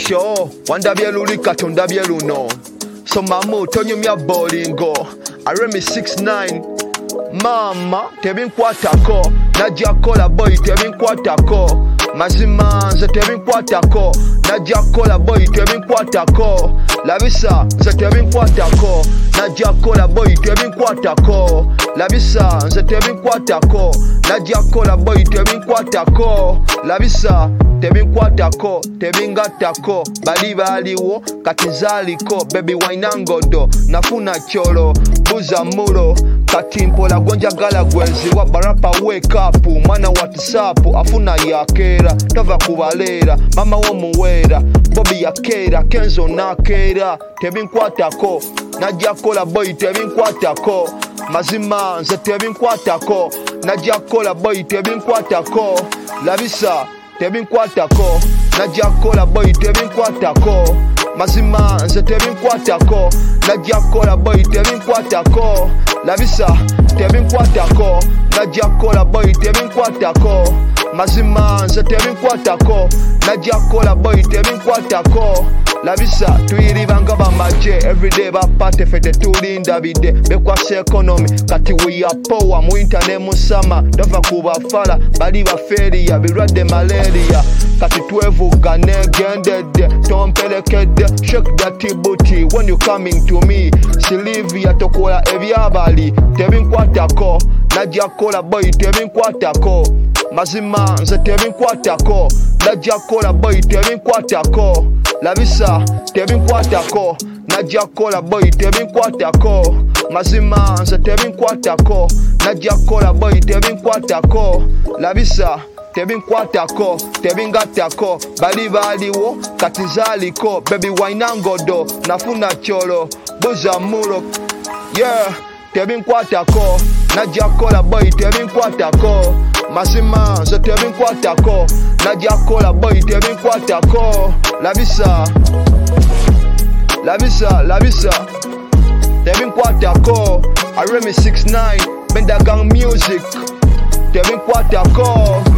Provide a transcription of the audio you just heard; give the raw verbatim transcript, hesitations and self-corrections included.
show wanda byeluli katonda byeluno so mamu tonyumya bolingo aremi six nine mama tebinkwatako najja kola boy tebinkwatako mazima nze tebinkwatako najja kola boy tebinkwatako labisa nze tebinkwatako najja kola boy tebinkwatako labisa nze tebinkwatako najja kola boy tebinkwatako labisa tebinkwatako tebingatako bali baliwo kati nzaliko baby wainangodo nafuna cholo buza mulo kati mpola gonjagala gwenziwa barapa wake up mwana wa WhatsApp afuna yakera tava kubalera mama wo muwera Bobby yakera Kenzo nakera tebinkwatako najja kola boy tebinkwatako mazima nze tebinkwatako najja kola boy tebinkwatako labisa tebinkwatako najja kola boy tebinkwatako mazima nze tebinkwatako najja kola boy tebinkwatako labisa tebinkwatako najja kola boy tebinkwatako mazima nze tebinkwatako najja kola boy tebinkwatako labisa tuyiribanga bamaje everyday bapate fete tulinda bide bekwasa economy kati we are power mu internet musama dava kubafala bali baferiya birwadde malaria kati twevugane gendede tompelekede shake that booty when you coming to me Silivia tokola ebyabali tebinkwatako najja kola boy tebinkwatako mazima nze tebinkwatako najja kola boy tebinkwatako labisa tebinkwatako najja kola boy tebinkwatako mazima nze tebinkwatako najja kola boy tebinkwatako labisa tebinkwatako tebingatako bali baliwo kati nzaliko baby wainangodo nafuna cholo buza mulo yeah tebinkwatako najja kola boy tebinkwatako mazima nze tebinkwatako najja kola boy tebinkwatako labisa labisa labisa tebinkwatako aremi six nine Bendagang music tebinkwatako